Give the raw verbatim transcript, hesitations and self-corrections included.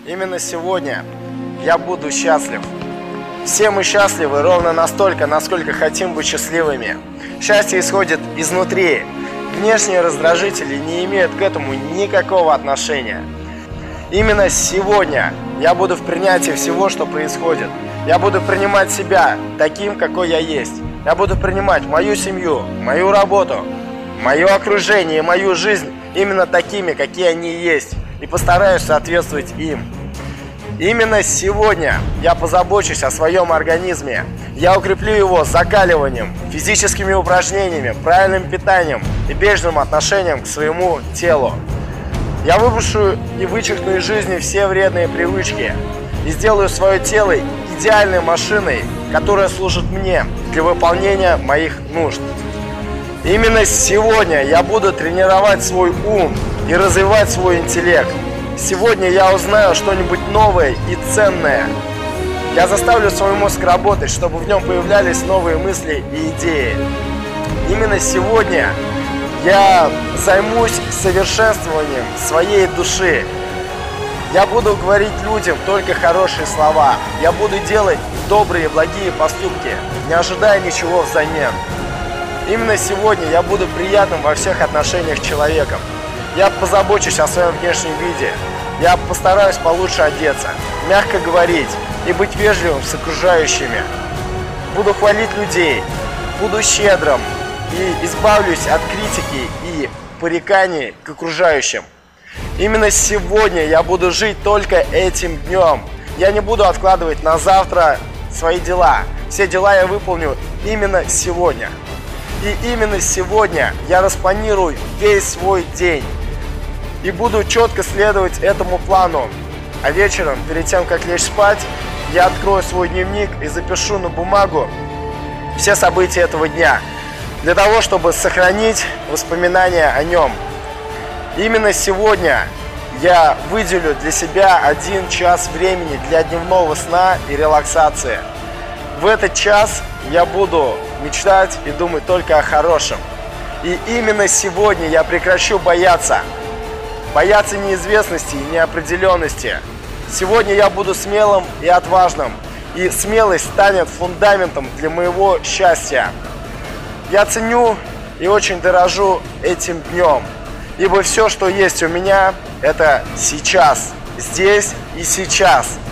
Именно сегодня я буду счастлив. Все мы счастливы ровно настолько, насколько хотим быть счастливыми. Счастье исходит изнутри. Внешние раздражители не имеют к этому никакого отношения. Именно сегодня я буду в принятии всего, что происходит. Я буду принимать себя таким, какой я есть. Я буду принимать мою семью, мою работу, мое окружение и мою жизнь именно такими, какие они есть. И постараюсь соответствовать им. Именно сегодня я позабочусь о своем организме. Я укреплю его закаливанием, физическими упражнениями, правильным питанием и бережным отношением к своему телу. Я выброшу и вычеркну из жизни все вредные привычки и сделаю свое тело идеальной машиной, которая служит мне для выполнения моих нужд. Именно сегодня я буду тренировать свой ум и развивать свой интеллект. Сегодня я узнаю что-нибудь новое и ценное. Я заставлю свой мозг работать, чтобы в нем появлялись новые мысли и идеи. Именно сегодня я займусь совершенствованием своей души. Я буду говорить людям только хорошие слова. Я буду делать добрые, благие поступки, не ожидая ничего взамен. Именно сегодня я буду приятным во всех отношениях с человеком. Я позабочусь о своем внешнем виде. Я постараюсь получше одеться, мягко говорить и быть вежливым с окружающими. Буду хвалить людей, буду щедрым и избавлюсь от критики и пореканий к окружающим. Именно сегодня я буду жить только этим днем. Я не буду откладывать на завтра свои дела. Все дела я выполню именно сегодня. И именно сегодня я распланирую весь свой день. И буду четко следовать этому плану. А вечером, перед тем, как лечь спать, я открою свой дневник и запишу на бумагу все события этого дня, для того, чтобы сохранить воспоминания о нем. Именно сегодня я выделю для себя один час времени для дневного сна и релаксации. В этот час я буду мечтать и думать только о хорошем. И именно сегодня я прекращу бояться. Бояться неизвестности и неопределенности. Сегодня я буду смелым и отважным, и смелость станет фундаментом для моего счастья. Я ценю и очень дорожу этим днем, ибо все, что есть у меня, это сейчас, здесь и сейчас.